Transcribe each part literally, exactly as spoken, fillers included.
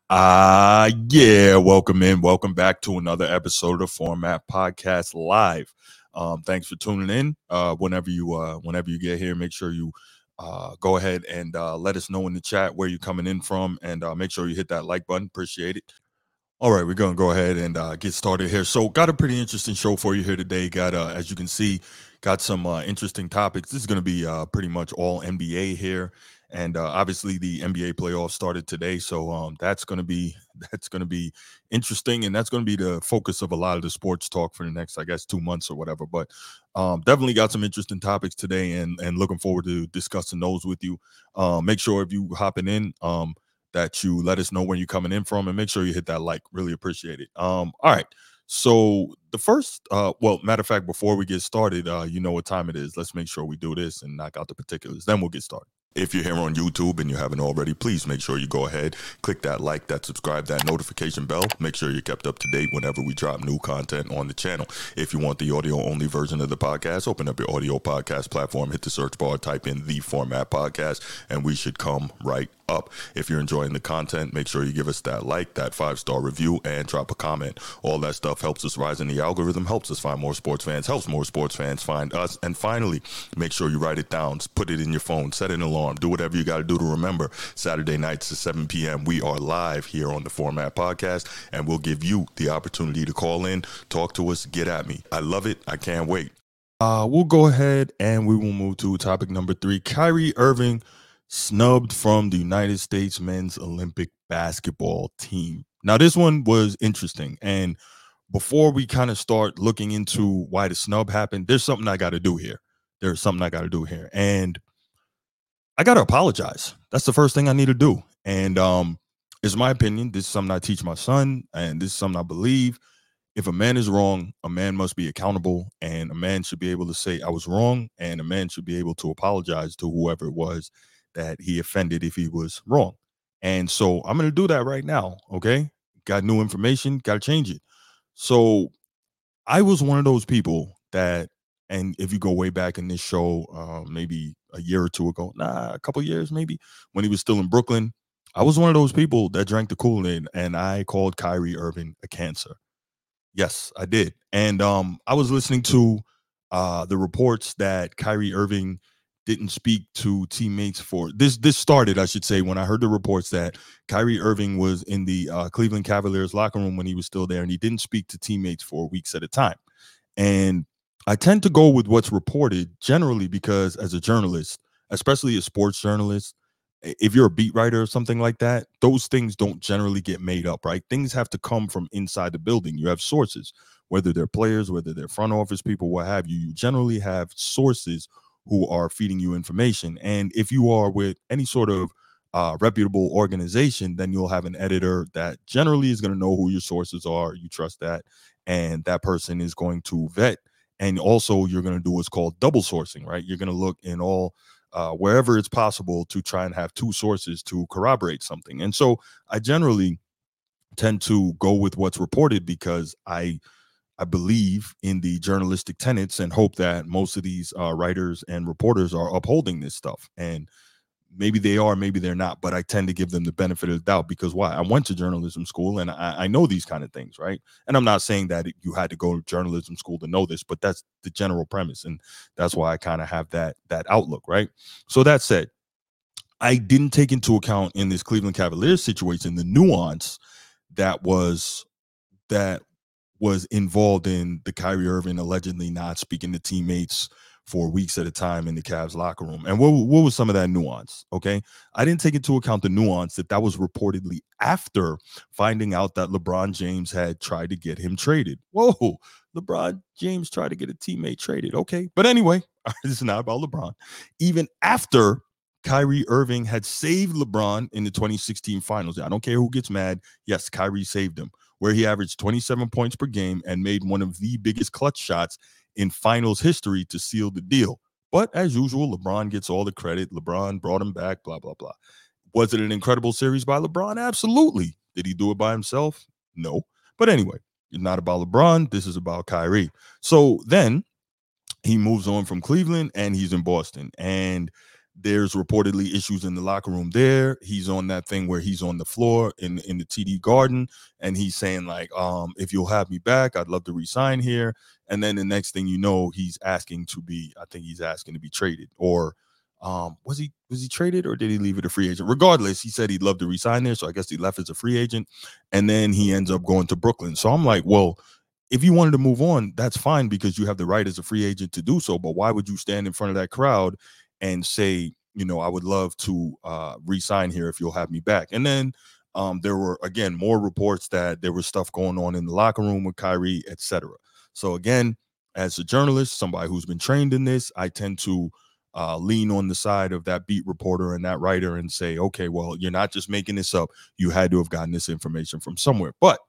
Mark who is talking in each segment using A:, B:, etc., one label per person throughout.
A: Uh yeah, welcome in. Welcome back to another episode of the Format Podcast Live. Um, thanks for tuning in. Uh, whenever you uh, whenever you get here, make sure you uh, go ahead and uh, let us know in the chat where you're coming in from, and uh, make sure you hit that like button. Appreciate it. All right, we're gonna go ahead and uh, get started here. So, got a pretty interesting show for you here today. Got, uh, as you can see, got some uh, interesting topics. This is gonna be uh, pretty much all N B A here, and uh, obviously the N B A playoffs started today, so um, that's gonna be that's gonna be interesting, and that's gonna be the focus of a lot of the sports talk for the next, I guess, two months or whatever. But um, definitely got some interesting topics today, and and looking forward to discussing those with you. Uh, make sure if you hopping in. Um, that you let us know where you're coming in from, and make sure you hit that like. Really appreciate it. Um, all right. So the first, uh, well, matter of fact, before we get started, uh, you know what time it is. Let's make sure we do this and knock out the particulars. Then we'll get started. If you're here on YouTube and you haven't already, please make sure you go ahead, click that like, that subscribe, that notification bell. Make sure you're kept up to date whenever we drop new content on the channel. If you want the audio only version of the podcast, open up your audio podcast platform, hit the search bar, type in the Format Podcast, and we should come right up. If you're enjoying the content, make sure you give us that like, that five-star review, and drop a comment. All that stuff helps us rise in the algorithm, helps us find more sports fans, helps more sports fans find us. And finally, make sure you write it down, put it in your phone, set an alarm, do whatever you got to do to remember. Saturday nights at seven p.m. we are live here on the Format Podcast, and we'll give you the opportunity to call in, talk to us, get at me. I love it. I can't wait. Uh, we'll go ahead and we will move to topic number three. Kyrie Irving snubbed from the United States men's Olympic basketball team. Now, this one was interesting. And before we kind of start looking into why the snub happened, there's something I got to do here. There's something I got to do here. And I got to apologize. That's the first thing I need to do. And um, it's my opinion. This is something I teach my son, and this is something I believe. If a man is wrong, a man must be accountable, and a man should be able to say, I was wrong, and a man should be able to apologize to whoever it was that he offended if he was wrong. And so I'm going to do that right now. Okay. Got new information, got to change it. So I was one of those people that, and if you go way back in this show, uh, maybe a year or two ago, nah, a couple years maybe, when he was still in Brooklyn, I was one of those people that drank the Kool-Aid, and I called Kyrie Irving a cancer. Yes, I did. And um, I was listening to uh, the reports that Kyrie Irving didn't speak to teammates for this. This started, I should say, when I heard the reports that Kyrie Irving was in the uh, Cleveland Cavaliers locker room when he was still there, and he didn't speak to teammates for weeks at a time. And I tend to go with what's reported generally because, as a journalist, especially a sports journalist, if you're a beat writer or something like that, those things don't generally get made up, right? Things have to come from inside the building. You have sources, whether they're players, whether they're front office people, what have you. You generally have sources who are feeding you information. And if you are with any sort of uh, reputable organization, then you'll have an editor that generally is going to know who your sources are. You trust that. And that person is going to vet. And also, you're going to do what's called double sourcing, right? You're going to look in all Uh, wherever it's possible to try and have two sources to corroborate something. And so I generally tend to go with what's reported because I I believe in the journalistic tenets and hope that most of these uh, writers and reporters are upholding this stuff. And maybe they are, maybe they're not, but I tend to give them the benefit of the doubt because why? I went to journalism school and I, I know these kind of things, right? And I'm not saying that you had to go to journalism school to know this, but that's the general premise. And that's why I kind of have that, that outlook, right? So that said, I didn't take into account in this Cleveland Cavaliers situation the nuance that was that was involved in the Kyrie Irving allegedly not speaking to teammates for weeks at a time in the Cavs locker room. And what, what was some of that nuance? Okay. I didn't take into account the nuance that that was reportedly after finding out that LeBron James had tried to get him traded. Whoa, LeBron James tried to get a teammate traded. Okay. But anyway, this is not about LeBron. Even after Kyrie Irving had saved LeBron in the twenty sixteen finals. I don't care who gets mad. Yes, Kyrie saved him, where he averaged twenty-seven points per game and made one of the biggest clutch shots in finals history to seal the deal. But as usual, LeBron gets all the credit. LeBron brought him back, blah, blah, blah. Was it an incredible series by LeBron? Absolutely. Did he do it by himself? No. But anyway, it's not about LeBron. This is about Kyrie. So then he moves on from Cleveland and he's in Boston. And there's reportedly issues in the locker room there. He's on that thing where he's on the floor in in the T D Garden, and he's saying like, um, if you'll have me back, I'd love to resign here. And then the next thing you know, he's asking to be, I think he's asking to be traded. Or um, was he was he traded or did he leave it a free agent? Regardless, he said he'd love to resign there. So I guess he left as a free agent. And then he ends up going to Brooklyn. So I'm like, well, if you wanted to move on, that's fine because you have the right as a free agent to do so. But why would you stand in front of that crowd and say, you know, I would love to uh, re-sign here if you'll have me back? And then um, there were, again, more reports that there was stuff going on in the locker room with Kyrie, et cetera. So again, as a journalist, somebody who's been trained in this, I tend to uh, lean on the side of that beat reporter and that writer and say, okay, well, you're not just making this up. You had to have gotten this information from somewhere. But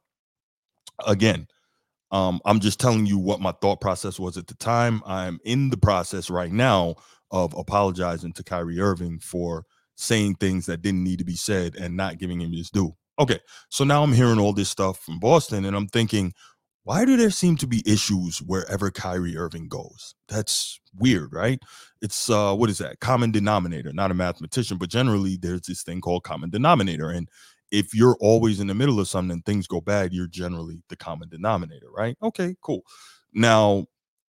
A: again, um, I'm just telling you what my thought process was at the time. I'm in the process right now of apologizing to Kyrie Irving for saying things that didn't need to be said and not giving him his due. Okay, so now I'm hearing all this stuff from Boston, and I'm thinking, why do there seem to be issues wherever Kyrie Irving goes? That's weird, right? It's uh, what is that? Common denominator. Not a mathematician, but generally there's this thing called common denominator, and if you're always in the middle of something and things go bad, you're generally the common denominator, right? Okay, cool. Now,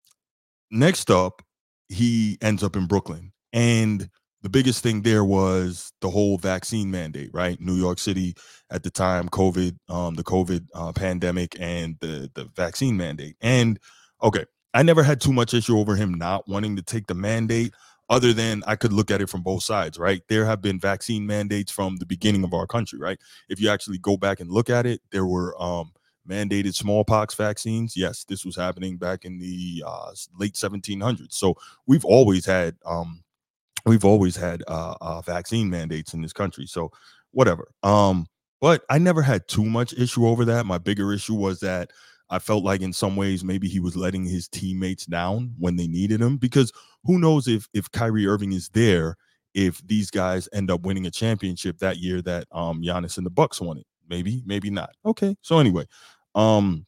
A: next up, he ends up in Brooklyn. And the biggest thing there was the whole vaccine mandate, right? New York City at the time, COVID, um, the COVID uh, pandemic and the, the vaccine mandate. And okay, I never had too much issue over him not wanting to take the mandate, other than I could look at it from both sides, right? There have been vaccine mandates from the beginning of our country, right? If you actually go back and look at it, there were um, mandated smallpox vaccines. Yes, this was happening back in the uh, late seventeen hundreds. So we've always had um, we've always had uh, uh, vaccine mandates in this country. So whatever. Um, but I never had too much issue over that. My bigger issue was that I felt like in some ways maybe he was letting his teammates down when they needed him, because who knows if if Kyrie Irving is there, if these guys end up winning a championship that year that um Giannis and the Bucks won it. Maybe, maybe not. Okay. So anyway, um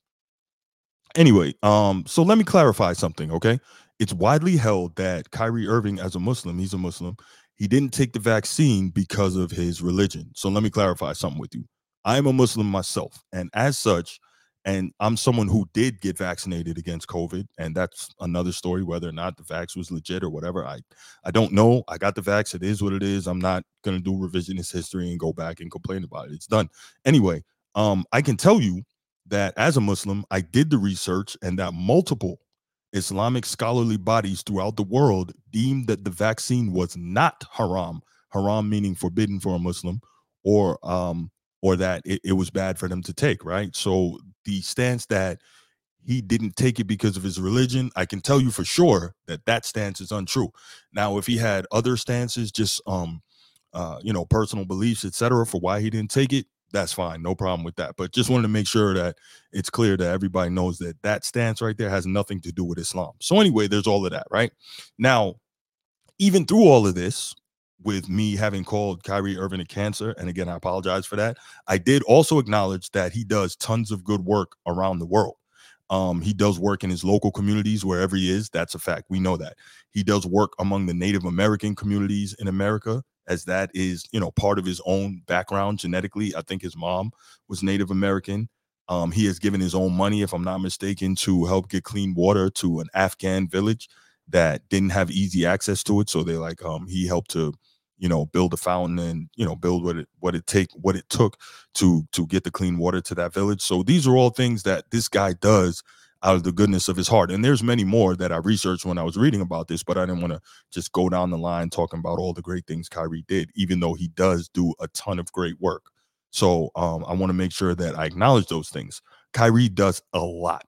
A: Anyway, um, so let me clarify something, okay? It's widely held that Kyrie Irving, as a Muslim, he's a Muslim, he didn't take the vaccine because of his religion. So let me clarify something with you. I am a Muslim myself, and as such, and I'm someone who did get vaccinated against COVID, and that's another story, whether or not the vax was legit or whatever. I, I don't know. I got the vax. It is what it is. I'm not gonna do revisionist history and go back and complain about it. It's done. Anyway, um, I can tell you that as a Muslim, I did the research, and that multiple Islamic scholarly bodies throughout the world deemed that the vaccine was not haram, haram meaning forbidden for a Muslim, or um, or that it, it was bad for them to take, right? So the stance that he didn't take it because of his religion, I can tell you for sure that that stance is untrue. Now, if he had other stances, just um, uh, you know, personal beliefs, et cetera, for why he didn't take it, that's fine, no problem with that. But just wanted to make sure that it's clear that everybody knows that that stance right there has nothing to do with Islam. So anyway, there's all of that, right? Now, even through all of this, with me having called Kyrie Irving a cancer, and again, I apologize for that, I did also acknowledge that he does tons of good work around the world. Um, he does work in his local communities wherever he is. That's a fact. We know that. He does work among the Native American communities in America, as that is, you know, part of his own background genetically. I think his mom was Native American. Um, he has given his own money, if I'm not mistaken, to help get clean water to an Afghan village that didn't have easy access to it. So they like um he helped to, you know, build a fountain and, you know, build what it what it take what it took to to get the clean water to that village. So these are all things that this guy does out of the goodness of his heart. And there's many more that I researched when I was reading about this, but I didn't want to just go down the line talking about all the great things Kyrie did, even though he does do a ton of great work. So um, I want to make sure that I acknowledge those things. Kyrie does a lot.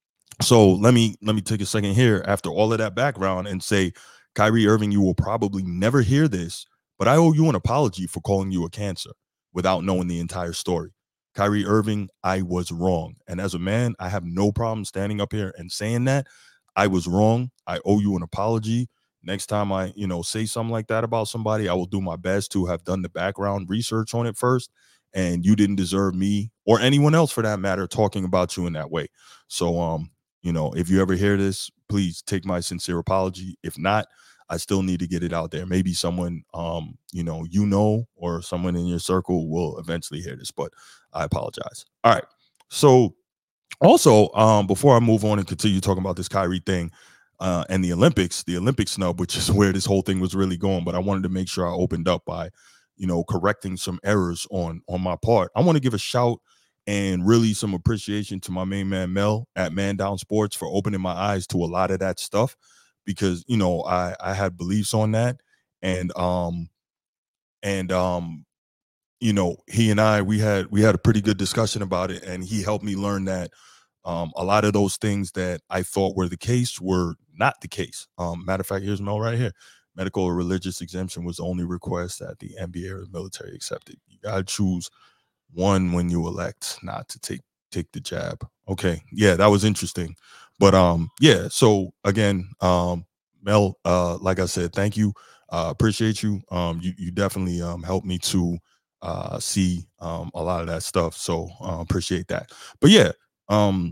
A: So let me let me take a second here after all of that background and say, Kyrie Irving, you will probably never hear this, but I owe you an apology for calling you a cancer without knowing the entire story. Kyrie Irving, I was wrong. And as a man, I have no problem standing up here and saying that I was wrong. I owe you an apology. Next time I, you know, say something like that about somebody, I will do my best to have done the background research on it first. And you didn't deserve me or anyone else for that matter talking about you in that way. So um you know, if you ever hear this, please take my sincere apology. If not, I still need to get it out there. Maybe someone, um, you know, you know, or someone in your circle will eventually hear this, but I apologize. All right. So also, um, before I move on and continue talking about this Kyrie thing, uh, and the Olympics, the Olympic snub, which is where this whole thing was really going, but I wanted to make sure I opened up by, you know, correcting some errors on on my part. I want to give a shout and really some appreciation to my main man Mel at Man Down Sports for opening my eyes to a lot of that stuff, because you know I I had beliefs on that, and um and um you know, he and I, we had we had a pretty good discussion about it, and he helped me learn that um, a lot of those things that I thought were the case were not the case. Um, matter of fact, here's Mel right here. Medical or religious exemption was the only request that the N B A or the military accepted. You gotta choose one when you elect not to take take the jab. Okay, yeah, that was interesting. But um, yeah. So again, um, Mel, uh, like I said, thank you. Uh, appreciate you. Um, you you definitely um helped me to uh see um a lot of that stuff. So uh, appreciate that. But yeah, um,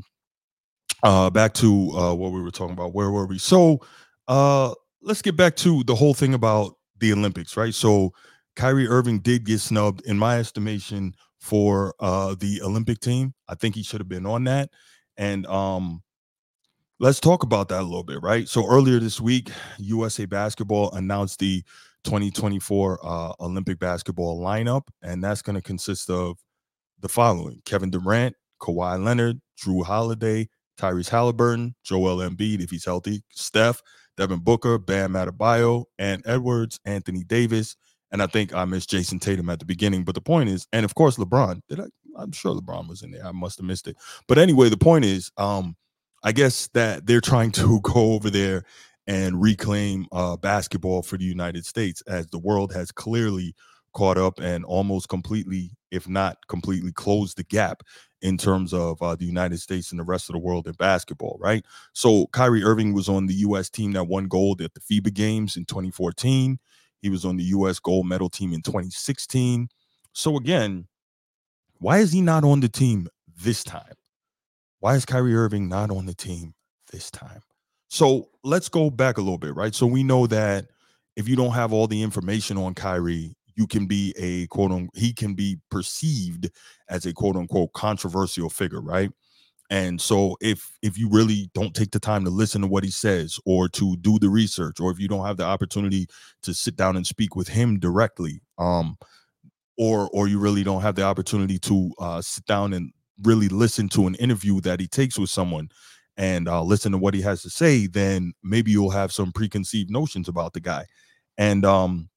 A: uh, back to uh what we were talking about. Where were we? So uh, let's get back to the whole thing about the Olympics, right? So Kyrie Irving did get snubbed, in my estimation, for uh the Olympic team. I think he should have been on that. And um let's talk about that a little bit, right? So earlier this week, U S A Basketball announced the twenty twenty-four uh, Olympic basketball lineup, and that's going to consist of the following: Kevin Durant, Kawhi Leonard, Drew Holiday, Tyrese Halliburton, Joel Embiid if he's healthy, Steph, Devin Booker, Bam Adebayo, and Edwards, Anthony Davis, and I think I missed Jason Tatum at the beginning. But the point is, and of course LeBron. Did I? I'm sure LeBron was in there. I must have missed it. But anyway, the point is, um, I guess that they're trying to go over there and reclaim uh, basketball for the United States, as the world has clearly caught up and almost completely, if not completely, closed the gap in terms of uh, the United States and the rest of the world in basketball, right? So Kyrie Irving was on the U S team that won gold at the FIBA Games in twenty fourteen. He was on the U S gold medal team in twenty sixteen. So again, why is he not on the team this time? Why is Kyrie Irving not on the team this time? So let's go back a little bit, right? So we know that if you don't have all the information on Kyrie, you can be a quote unquote, he can be perceived as a quote unquote controversial figure, right? And so if if you really don't take the time to listen to what he says, or to do the research, or if you don't have the opportunity to sit down and speak with him directly, um, or or you really don't have the opportunity to uh, sit down and really listen to an interview that he takes with someone, and uh, listen to what he has to say, then maybe you'll have some preconceived notions about the guy. And um,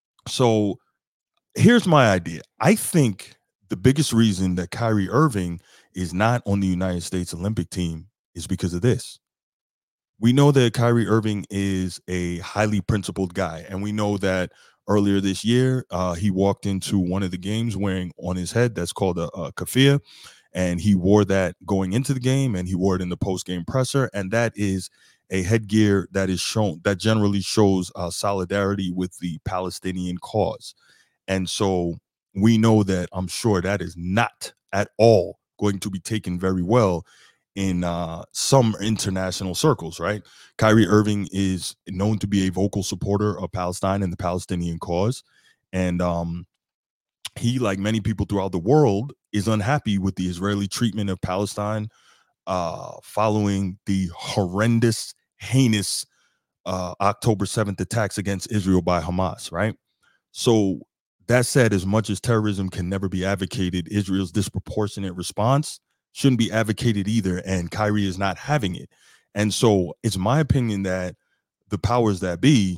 A: so here's my idea. I think the biggest reason that Kyrie Irving is not on the United States Olympic team is because of this. We know that Kyrie Irving is a highly principled guy, and we know that earlier this year, uh, he walked into one of the games wearing on his head that's called a, a keffiyeh, and he wore that going into the game, and he wore it in the post game presser, and that is a headgear that is shown that generally shows uh, solidarity with the Palestinian cause. And so we know that, I'm sure, that is not at all going to be taken very well in uh, some international circles, right? Kyrie Irving is known to be a vocal supporter of Palestine and the Palestinian cause. And um, he, like many people throughout the world, is unhappy with the Israeli treatment of Palestine uh, following the horrendous, heinous uh, October seventh attacks against Israel by Hamas, right? So that said, as much as terrorism can never be advocated, Israel's disproportionate response shouldn't be advocated either. And Kyrie is not having it. And so it's my opinion that the powers that be,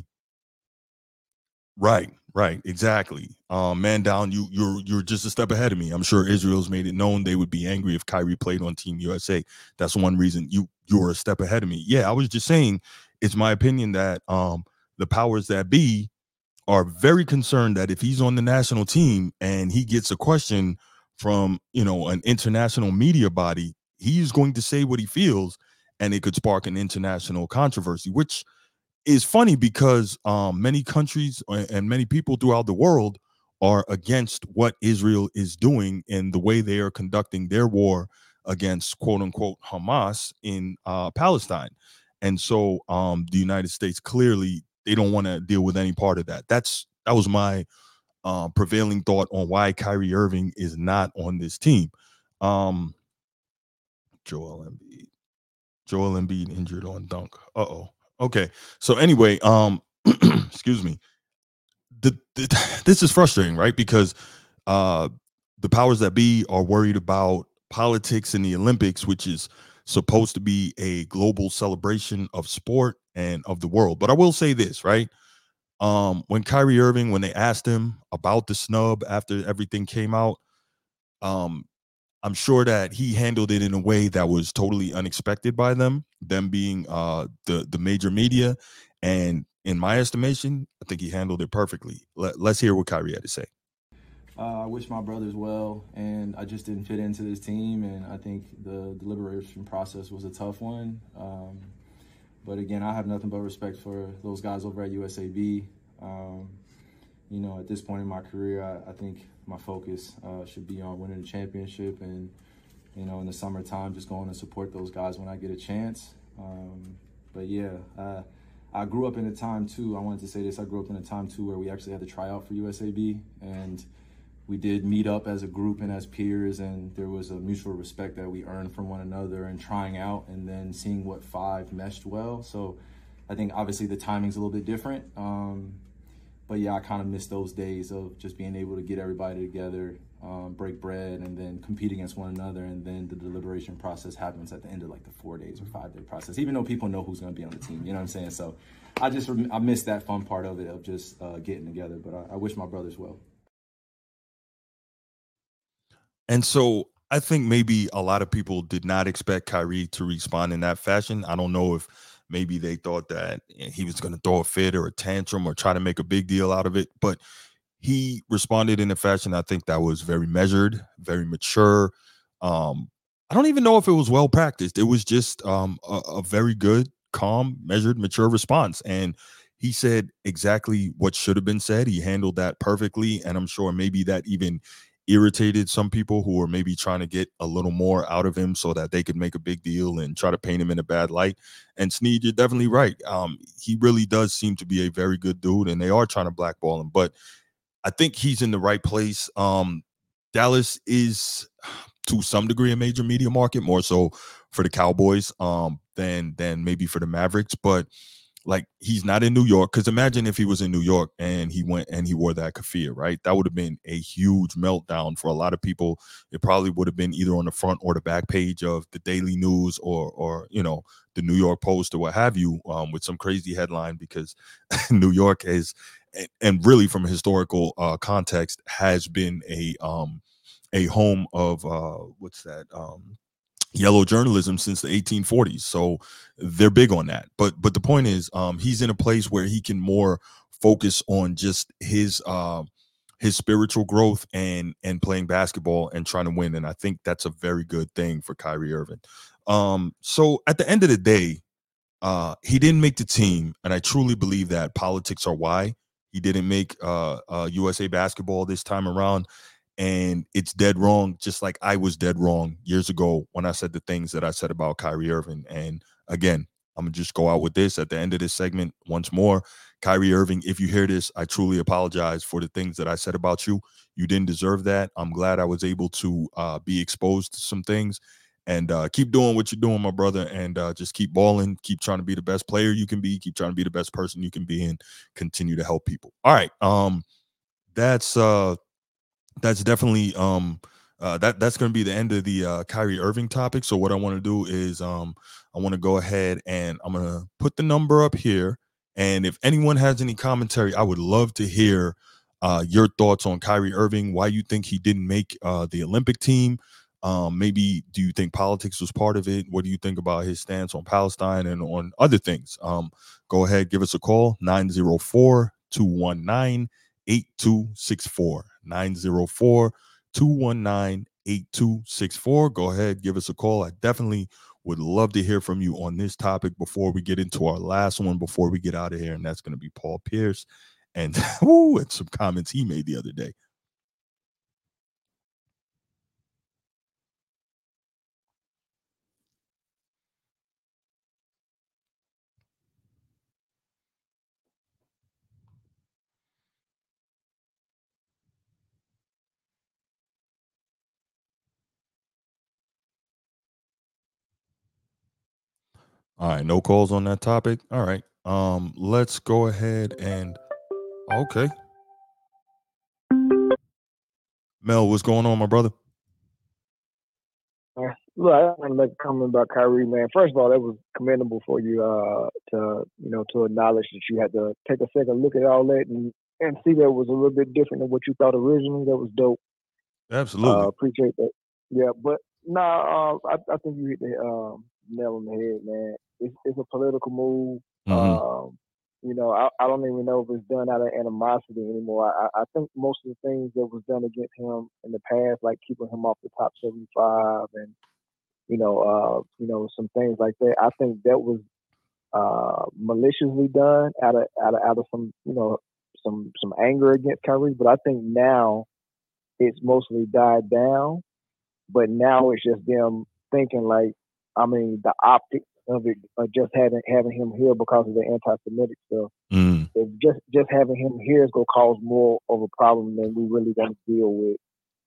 A: right, right, exactly. Um, man down, you you're you're just a step ahead of me. I'm sure Israel's made it known they would be angry if Kyrie played on Team U S A. That's one reason you you're a step ahead of me. Yeah, I was just saying it's my opinion that um the powers that be are very concerned that if he's on the national team and he gets a question from, you know, an international media body, he's going to say what he feels, and it could spark an international controversy, which is funny because um, many countries and many people throughout the world are against what Israel is doing and the way they are conducting their war against quote unquote Hamas in uh, Palestine. And so um, the United States clearly they don't want to deal with any part of that. That's that was my uh, prevailing thought on why Kyrie Irving is not on this team. Um, Joel Embiid, Joel Embiid injured on dunk. Uh oh. Okay. So anyway, um, excuse me. The, the, this is frustrating, right? Because uh, the powers that be are worried about politics in the Olympics, which is supposed to be a global celebration of sport and of the world. But I will say this, right? Um, when Kyrie Irving, when they asked him about the snub after everything came out, um, I'm sure that he handled it in a way that was totally unexpected by them, them being uh, the the major media, and in my estimation, I think he handled it perfectly. Let, let's hear what Kyrie had to say.
B: Uh, I wish my brothers well, and I just didn't fit into this team, and I think the deliberation process was a tough one. Um, but again, I have nothing but respect for those guys over at U S A B. Um, you know, at this point in my career, I, I think my focus uh, should be on winning the championship, and you know, in the summertime, just going to support those guys when I get a chance. Um, but yeah, uh, I grew up in a time too. I wanted to say this. I grew up in a time too where we actually had to try out for U S A B, and we did meet up as a group and as peers, and there was a mutual respect that we earned from one another and trying out and then seeing what five meshed well. So I think obviously the timing's a little bit different. Um, but yeah, I kind of miss those days of just being able to get everybody together, um, break bread, and then compete against one another. And then the deliberation process happens at the end of like the four days or five day process, even though people know who's going to be on the team. You know what I'm saying? So I just, I miss that fun part of it, of just uh, getting together. But I, I wish my brothers well.
A: And so I think maybe a lot of people did not expect Kyrie to respond in that fashion. I don't know if maybe they thought that he was going to throw a fit or a tantrum or try to make a big deal out of it, but he responded in a fashion I think that was very measured, very mature. Um, I don't even know if it was well practiced. It was just um, a, a very good, calm, measured, mature response. And he said exactly what should have been said. He handled that perfectly. And I'm sure maybe that even irritated some people who were maybe trying to get a little more out of him so that they could make a big deal and try to paint him in a bad light. And Sneed, you're definitely right. Um, he really does seem to be a very good dude, and they are trying to blackball him. But I think he's in the right place. Um, Dallas is to some degree a major media market, more so for the Cowboys um, than than maybe for the Mavericks. But like he's not in New York, because imagine if he was in New York and he went and he wore that keffiyeh, right? That would have been a huge meltdown for a lot of people. It probably would have been either on the front or the back page of the Daily News or or you know the New York Post or what have you, um, with some crazy headline, because New York is and really from a historical uh, context has been a um, a home of uh, what's that um, yellow journalism since the eighteen forties. So they're big on that. But but the point is, um, he's in a place where he can more focus on just his uh, his spiritual growth and and playing basketball and trying to win. And I think that's a very good thing for Kyrie Irving. Um, so at the end of the day, uh, he didn't make the team, and I truly believe that politics are why he didn't make uh, uh, U S A basketball this time around. And it's dead wrong, just like I was dead wrong years ago when I said the things that I said about Kyrie Irving. And again, I'm gonna just go out with this at the end of this segment once more. Kyrie Irving, if you hear this, I truly apologize for the things that I said about you. You didn't deserve that. I'm glad I was able to uh, be exposed to some things. And uh, keep doing what you're doing, my brother, and uh, just keep balling. Keep trying to be the best player you can be. Keep trying to be the best person you can be, and continue to help people. All right, um, that's uh, that's definitely um uh, that that's going to be the end of the uh, Kyrie Irving topic. So what I want to do is um I want to go ahead and I'm going to put the number up here. And if anyone has any commentary, I would love to hear uh, your thoughts on Kyrie Irving, why you think he didn't make uh, the Olympic team. Um, maybe do you think politics was part of it? What do you think about his stance on Palestine and on other things? Um, go ahead, give us a call, nine zero four, two one nine, eight two six four, nine zero four, two one nine, eight two six four. Go ahead, give us a call. I definitely would love to hear from you on this topic before we get into our last one, before we get out of here. And that's going to be Paul Pierce and, woo, and some comments he made the other day. All right, no calls on that topic. All right. Um, let's go ahead and okay. Mel, what's going on, my brother?
C: Uh, Look, I want to make a comment about Kyrie, man. First of all, that was commendable for you uh, to you know to acknowledge that you had to take a second look at all that and and see that it was a little bit different than what you thought originally. That was dope. Uh,
A: Absolutely.
C: appreciate that. Yeah, but nah, uh, I, I think you hit the um, nail on the head, man. It's, it's a political move.
A: Mm-hmm.
C: Um, you know, I, I don't even know if it's done out of animosity anymore. I, I think most of the things that was done against him in the past, like keeping him off the top seventy-five and you know, uh, you know, some things like that. I think that was uh, maliciously done out of out of out of some you know some some anger against Kyrie. But I think now it's mostly died down. But now it's just them thinking like, I mean, the optics of it, uh, just having having him here because of the anti-Semitic stuff.
A: Mm.
C: If just just having him here is gonna cause more of a problem than we really want to deal with.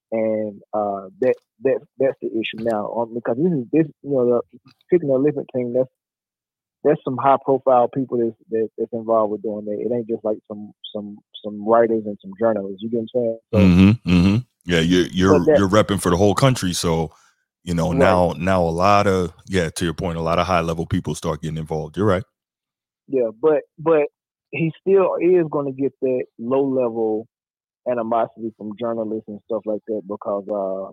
C: And uh, that that that's the issue now. Um, because this is this you know the picking the Olympic team. That's that's some high profile people that's that, that's involved with doing that. It ain't just like some some some writers and some journalists. You get what I'm saying? So,
A: Mm-hmm. Mm-hmm. Yeah, you're
C: but
A: you're
C: that
A: you're repping for the whole country, so you know
C: right,
A: now now a lot of yeah, to your point, a lot of high level people start getting involved. You're right.
C: yeah. But but he still is going to get that low level animosity from journalists and stuff like that because uh,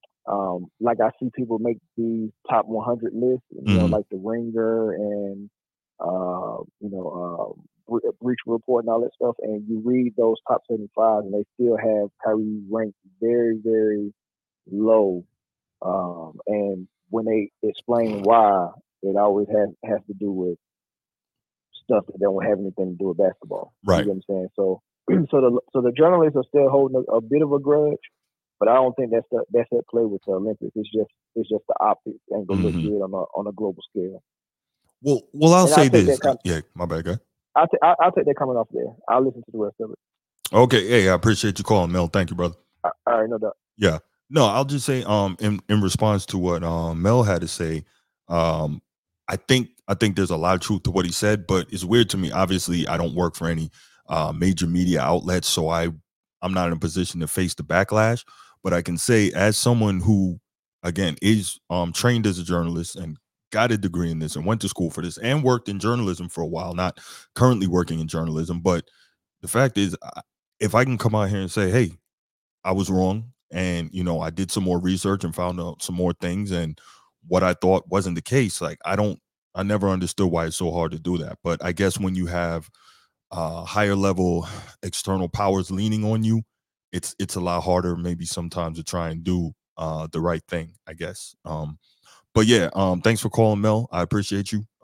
C: Um, like I see people make these top one hundred lists, you know,
A: Mm-hmm.
C: like the Ringer and uh, you know, uh, Breach Report and all that stuff, and you read those top seventy-five, and they still have Kyrie ranked very, very low. Um, and when they explain why, it always has has to do with stuff that don't have anything to do with basketball. You
A: Right.
C: get what I'm saying? So, so the so the journalists are still holding a, a bit of a grudge, but I don't think that's the, that's at play with the Olympics. It's just it's just the optics ain't gonna look
A: Mm-hmm.
C: good on a on a global scale.
A: Well, well, I'll
C: And I
A: say
C: take
A: this.
C: that
A: Uh,
C: com-
A: yeah, my bad guy.
C: I t- I, I'll take that comment off there. I'll listen to the rest of it.
A: Okay, hey, I appreciate you calling, Mel. Thank you, brother.
C: I, all right, no doubt.
A: Yeah. No, I'll just say um in, in response to what um Mel had to say, um I think I think there's a lot of truth to what he said, but it's weird to me. Obviously, I don't work for any uh major media outlets, so I I'm not in a position to face the backlash, but I can say as someone who again is um trained as a journalist and got a degree in this and went to school for this and worked in journalism for a while, not currently working in journalism, but the fact is I- if I can come out here and say, "Hey, I was wrong. And, you know, I did some more research and found out some more things. And what I thought wasn't the case. Like, I don't, I never understood why it's so hard to do that. But I guess when you have uh, higher level external powers leaning on you, it's it's a lot harder maybe sometimes to try and do uh, the right thing, I guess. Um, but yeah, um, thanks for calling, Mel. I appreciate you.